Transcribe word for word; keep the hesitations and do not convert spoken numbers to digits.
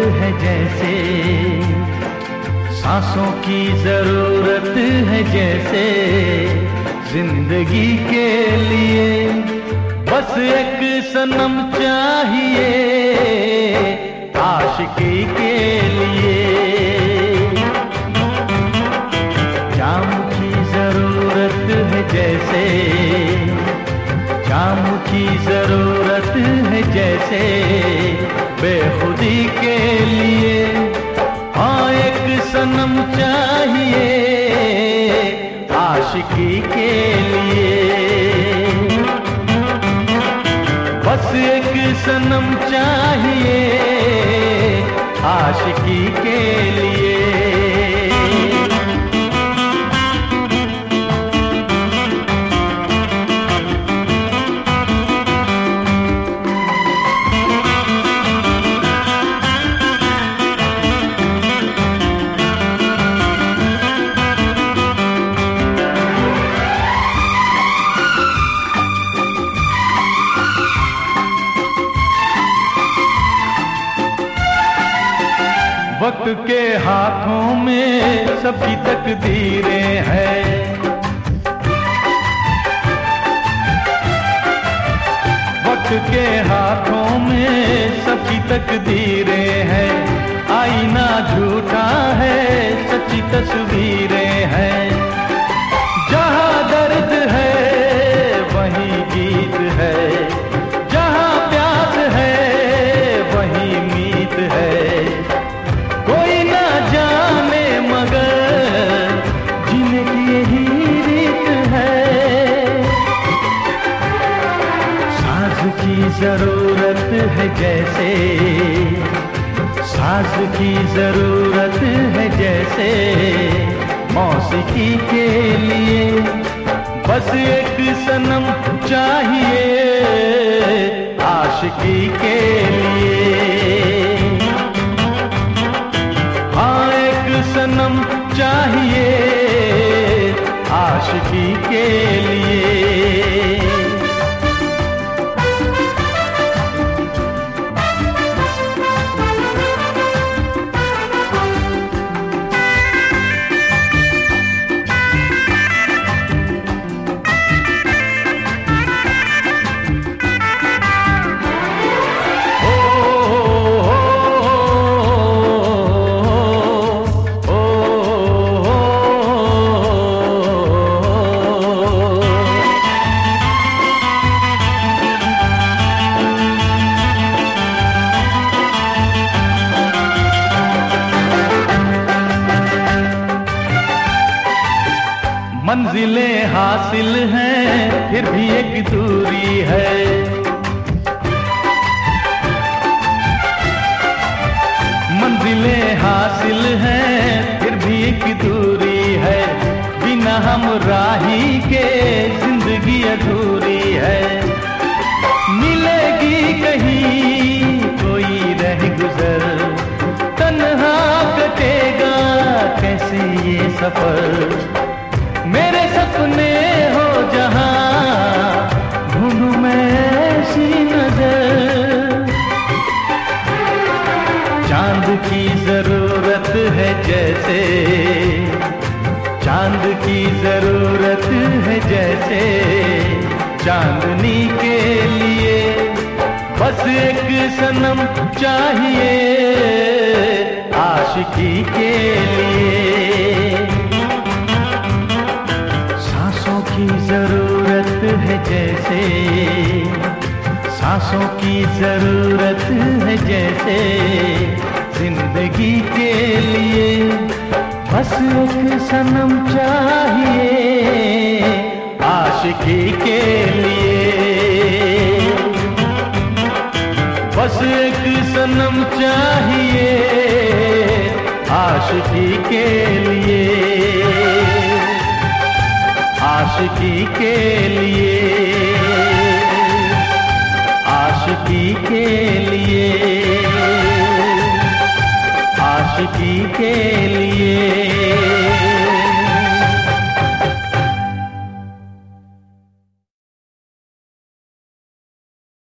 है जैसे, सांसों की जरूरत है जैसे, जिंदगी के लिए बस एक सनम चाहिए आशिकी के लिए। जाम की जरूरत है जैसे, जाम की जरूरत है जैसे, बेखुदी के लिए हाँ एक सनम चाहिए आशिकी के लिए। बस एक सनम चाहिए आशिकी के लिए। वक्त के हाथों में सबकी तकदीरें हैं, वक्त के हाथों में सबकी तकदीरें हैं। आईना झूठा है सच्ची तस्वीरें हैं, जहाँ दर्द है वहीं गीत है, जहाँ प्यास है वहीं मीत है। कोई ना जाने मगर जीने की यही रीत है। साज की जरूरत है जैसे, साज की जरूरत है जैसे, मौसीकी के लिए बस एक सनम चाहिए आशिकी के लिए। सनम चाहिए आशिकी के लिए। मंजिलें हासिल हैं फिर भी एक दूरी है, मंजिलें हासिल हैं फिर भी एक दूरी है। बिना हम राही के जिंदगी अधूरी है। मिलेगी कहीं कोई रह गुजर, तन्हा कटेगा कैसे ये सफर। मेरे सपने हो जहां ढूंढूं मैं ऐसी नजर। चांद की जरूरत है जैसे, चांद की जरूरत है जैसे, चांदनी के लिए बस एक सनम चाहिए आशिकी के लिए। की जरूरत है जैसे, सांसों की जरूरत है जैसे, जिंदगी के लिए बस एक सनम चाहिए आशिकी के लिए। बस एक सनम चाहिए आशिकी के लिए, आशिकी के लिए, आशिकी के लिए, आशिकी के लिए।